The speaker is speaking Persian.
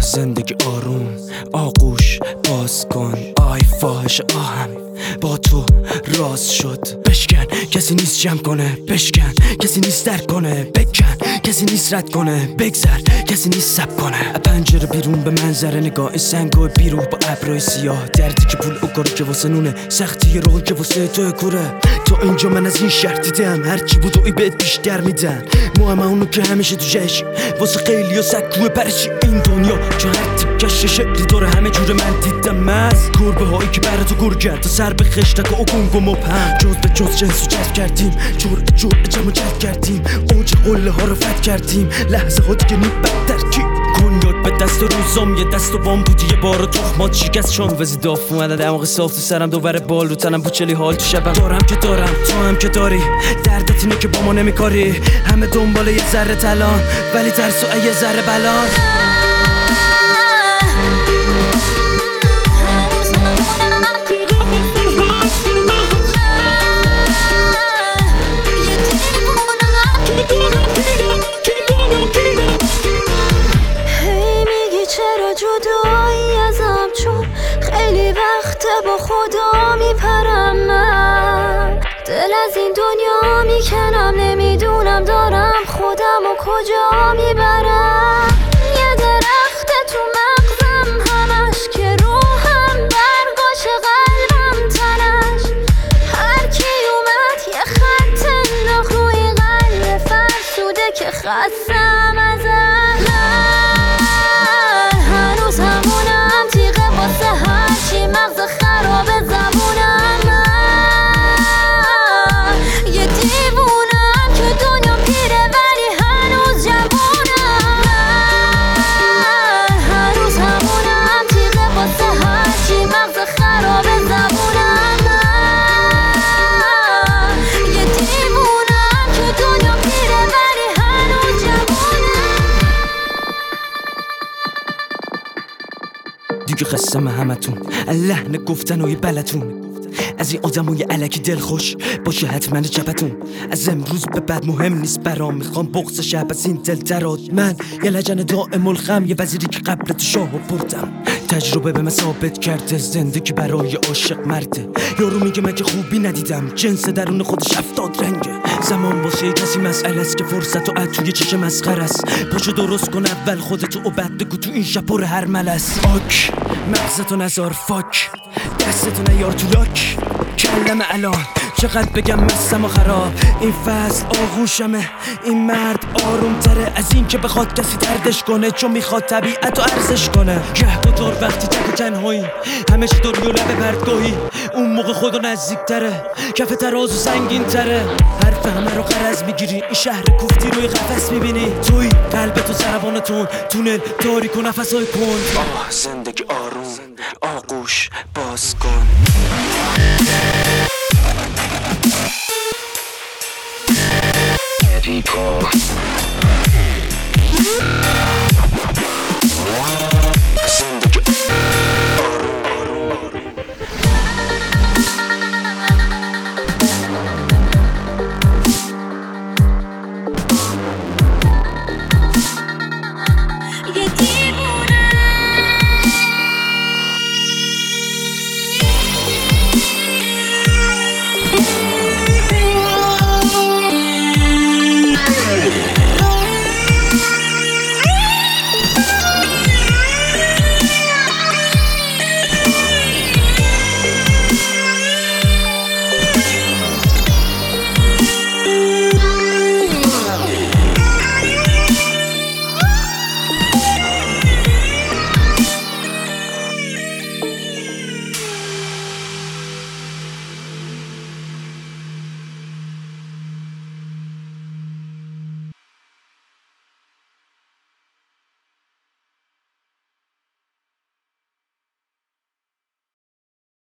زندگی آروم، آغوش باز کن. آی فاحش آهم با تو راز شد. بشکن کسی نیست جمع کنه، بشکن کسی نیست درک کنه، بکن کسی نیست رد کنه، بگذر کسی نیست سب کنه. پنجره بیرون به منظره نگاه، سنگای بیروح با ابرای سیاه. دردی که پول اوکاری که واسه نونه، سختی روحی که واسه توی کوره. تو اینجا من از این شهر دیدم، هرچی بود و ای بهت بیشتر میدن. ما اونو که همیشه تو جشن واسه خیلی ها سکوه پرشی این دنیا. چون هر تیکش شکلی داره همه جور من دیدم. از گربه هایی که برا تو گر کرد تا سر به خشتک و اکنگ و مبهم. جز به جز جنسو جذب کردیم، جرعه جمع جذب کردیم، اوج قله ها رو فتح کردیم. لحظه ها دیگه بدتر کی کنیاک به دست و روزام یه دست و بام بودی، یه بار تخمات شکست شام وزی داف اومده دماغ صاف تو سرم، دوباره بال رو تنم بوچلی حال تو شبم. دارم که دارم تو هم که داری، دردت اینه که با ما نمیکاری. همه دنبال یه ذره طلان ولی ترس و یه ذره بلان. جدایی ازم چون خیلی وقت با خدا میپرم. من دل از این دنیا میکنم، نمیدونم دارم خودم و کجا میبرم. یه درخت تو مغزم همش که روحم برگاش قلبم تنش. هر کی اومد یه خط انداخت روی قلب فرسوده که خستم ازش. مغز خراب زبونم، من یه دیوونم که دنیا پیره ولی هنوز جوونم. من هنوز همونم تیغه واسه هرچی مغز خراب زبونم. من یه دیوونم که دنیا پیره ولی هنوز جوونم. دیگه قسم همتون لحن گفتن و یه بلتون، از این آدمای الکی دلخوش باشه حتما چپتون. از امروز به بعد مهم نیست برام، میخوام بغض شب از این دل درات. من یه لجن دائم الخم، یه وزیری که قبل تو شاهو بردم. تجربه به من ثابت کرده زندگی برای عاشق مرده. یارو میگه من که خوبی ندیدم، جنس درون خودش 70 رنگه. زمان واسه کسی مسئله است که فرصت و عد توی چشم مسخره است. پاشو درست کن اول خودتو و بعد بگو تو این شب پر هر ملس. آک مغزتو نزار فاک، دستتو نیار تو لاک. کلم الان چقدر بگم مستم و خراب. این فصل آغوشمه، این مرد آروم تره از این که بخواد کسی دردش کنه، چون میخواد طبیعت رو ارزش کنه. گهگدار وقتی تک و تنهایی همه چی داری و لب پرتگاهی، اون موقع خدا نزدیک تره، کف ترازو سنگین تره. حرف همه رو قرض میگیری، این شهر کوفتی روی قفس میبینی. توی قلبتو ضربانتون تونل تاریک و نفسای کن. زندگی آروم، آغوش باز کن. Deep